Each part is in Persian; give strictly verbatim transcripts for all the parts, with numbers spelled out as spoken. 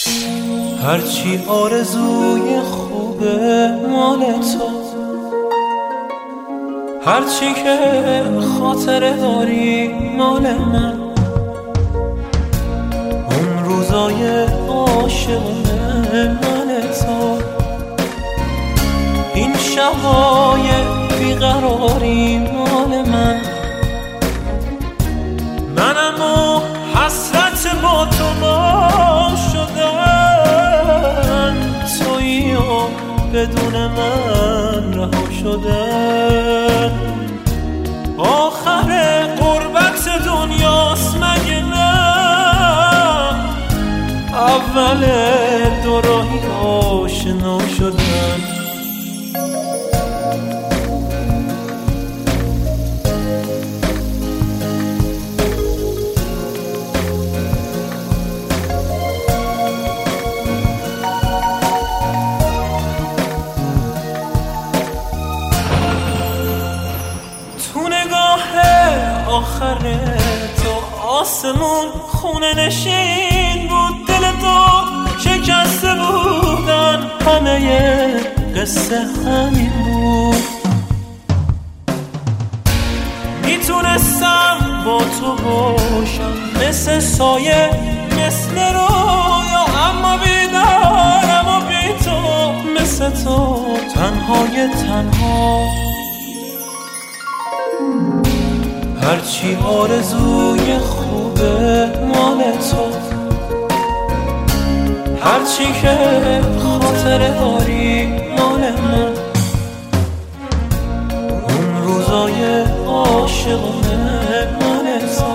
هرچی آرزوی خوبه مال تو، هرچی که خاطره داری مال من. اون روزای عاشقونه مال تو، این شبای بیقراری مال من. منم و حسرت با تو ما شدن، تویی و بدون من رها شدن. آخر غربت دنیاست مگه نه؟ اول دو راهی آشنا شدن. آخر تو آسمون خونه نشین بود، دل تو شکسته بودن، همه قصه همین بود. میتونستم با تو باشم مثل سایه مثل رویا، اما بیدارم و بی تو مثل تو تنهای تنها. هرچی آرزوی خوبه مال تو، هرچی که خاطره داری مال من. اون روزای عاشقونه مال تو،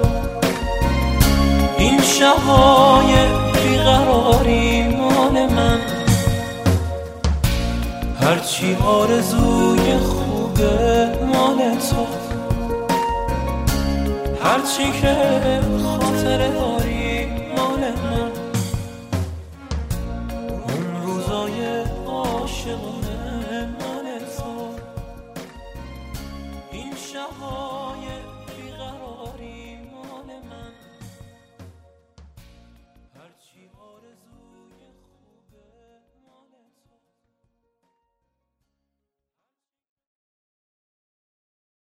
این شبای بیقراری مال من. هرچی آرزوی خوبه مال تو، هرچی که خاطره